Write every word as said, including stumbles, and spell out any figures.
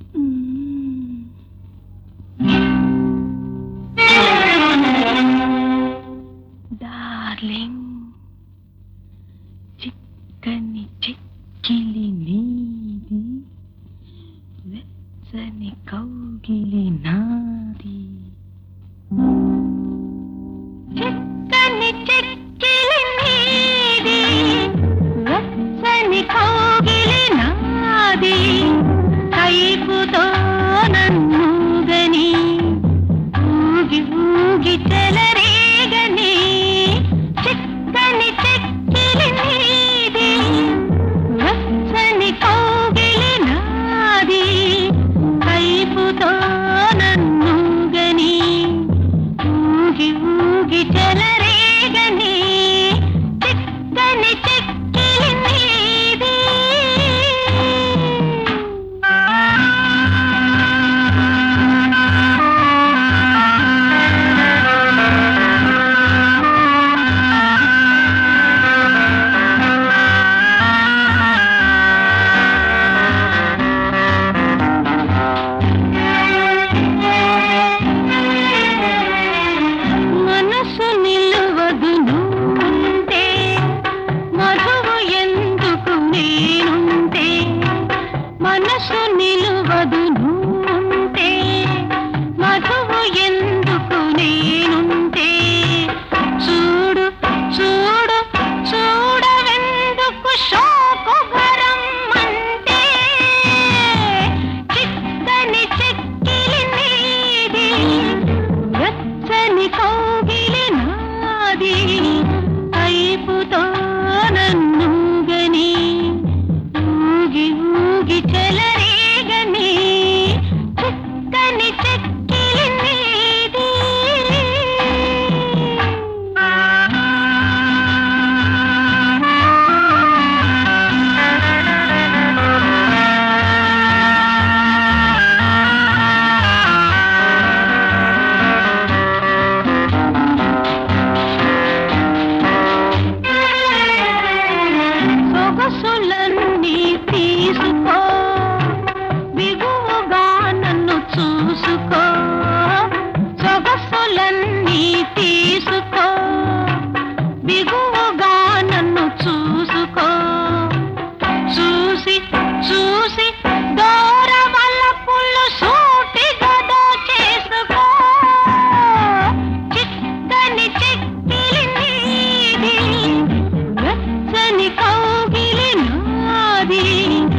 Darling, చిక్కని చెక్కిలి నీది, వెచ్చని కౌగిలి నాది. చిక్కని చెక్కిలి నీది, వెచ్చని కౌగిలి నాది. కైపుతో నన్నుగని, ఊగి ఊగి చెలరేగని. చిక్కని చెక్కిలి నీది, వెచ్చని కౌగిలి నాది. కైపుతో నన్నుగని, ఊగి ఊగి చెలరేగని. చిక్కని చెక్కిలి నీది. మనసు నిలువదు నువ్వుంటే, మధువు ఎందుకు నేనుంటే. మనసు నిలువదు నువ్వుంటే, మధువు ఎందుకు నేనుంటే. చూడు చూడు చూడవెందుకు శోకుగరం అంటే. చిక్కని చెక్కిలి నీది, వెచ్చని కౌగిలి నాది. కైపుతో నన్నుగని, ఊగి ఊగి చెలరేగని. చిక్కని చెక్కిలి నీది. సొగసులన్నీ తీసుకో, బిగువుగా నన్ను చూసుకో. సొగసులన్నీ తీసుకో, బిగువుగా నన్ను చూసుకో. చూసి చూసి దూరవలపులు సూటిగా దోచేసుకో. చిక్కని చెక్కిలి నీది, వెచ్చని కౌగిలి నాది.